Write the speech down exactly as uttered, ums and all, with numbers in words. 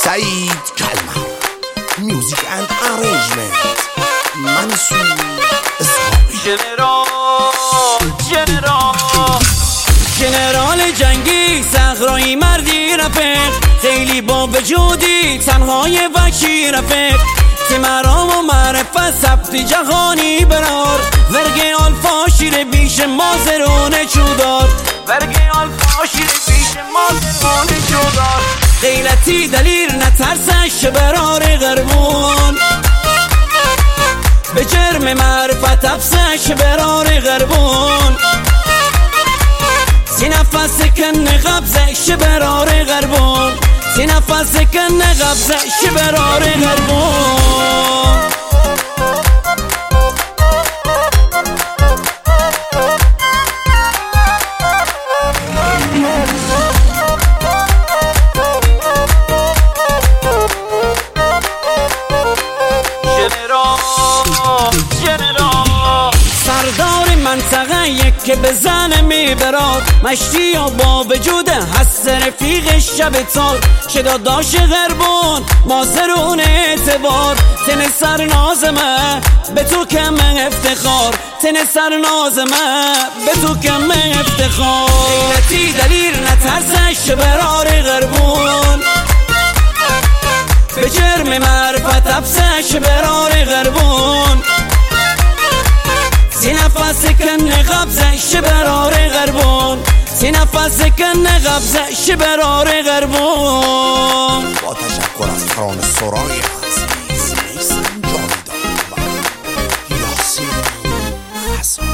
سعید کلمر میوزیک اند ارنجمنت منصور اسحاقی جنرال جنرال جنرال جنگی صحرایی مردی رفیق خیلی با وجودی تنهای وکی رفیق تیمرام و معرفت ثبت جهانی برار ورگه آلفا شیر بیش مازرون چودار ورگه آلفا شیر بیش مازرون چودار غیرتی دلیر نترسش برار غربون به جرم معرفت افسش برار غربون سی نفس کن قبضش برار غربون سی نفس کن قبضش برار غربون سردار منطقه یک که بزنه میبراد مشتی و با وجود حس رفیق شب تار شداداش غربون مازرون اعتبار تن سر نازمه به تو کم افتخار تن سر نازمه به تو کم افتخار غیرتی دلیر نترسش برار غربون به جرم معرفت افسش برار غربون سی نفس کن قبضش برار غربون سی نفس کن قبضش برار غربون با تشکر از ترانه سرای عزیز میسم جاویدان و یاسین حسن